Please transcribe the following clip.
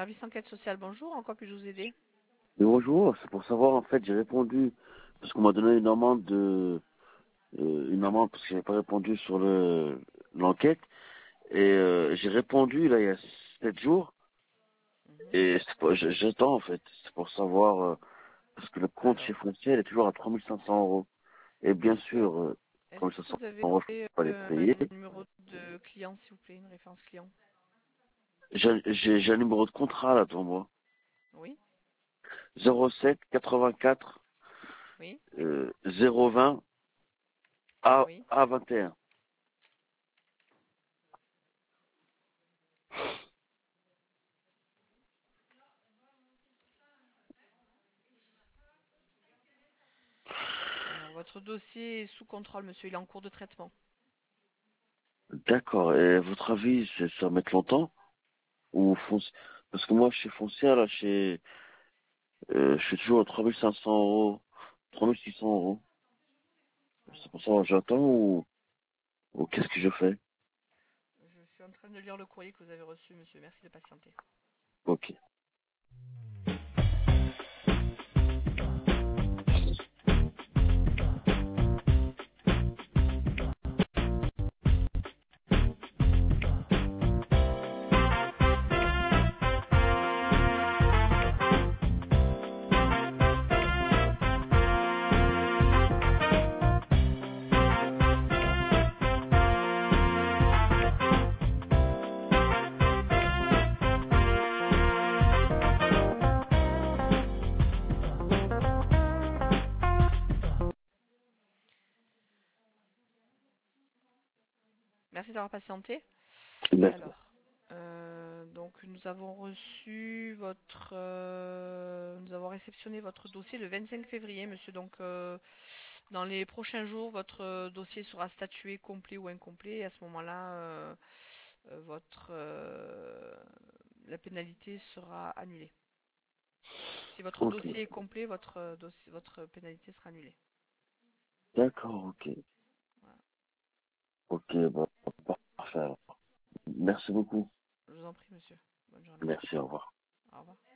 Service enquête sociale, bonjour. En quoi puis-je vous aider? Et bonjour, c'est pour savoir, en fait, j'ai répondu, parce qu'on m'a donné une amende parce que j'avais pas répondu sur l'enquête, et j'ai répondu, là, il y a 7 jours, Mhm. et j'attends, en fait, c'est pour savoir, parce que le compte chez Alors, Foncier, il est toujours à 3500 €. Et bien sûr, est-ce que 3500 vous avez euros, je peux pas les un payer. numéro de client, s'il vous plaît, une référence client? J'ai un numéro de contrat, là, pour moi. Oui, 07 84 oui, 020 oui. A21. Alors, votre dossier est sous contrôle, monsieur. Il est en cours de traitement. D'accord. Et à votre avis, ça va mettre longtemps? Ou Parce que moi, chez Foncière, là, je suis toujours à 3500 €, 3600 €. C'est pour ça que j'attends ou qu'est-ce que je fais? Je suis en train de lire le courrier que vous avez reçu, monsieur. Merci de patienter. Ok. Merci d'avoir patienté. D'accord. Alors, donc nous avons reçu nous avons réceptionné votre dossier le 25 février, monsieur. Donc, dans les prochains jours, votre dossier sera statué complet ou incomplet. Et à ce moment-là, votre la pénalité sera annulée. Si votre Ok. dossier est complet, votre pénalité sera annulée. D'accord, ok. Voilà. Ok, bon, parfait alors. Merci beaucoup. Je vous en prie, monsieur. Bonne journée. Merci, au revoir. Au revoir.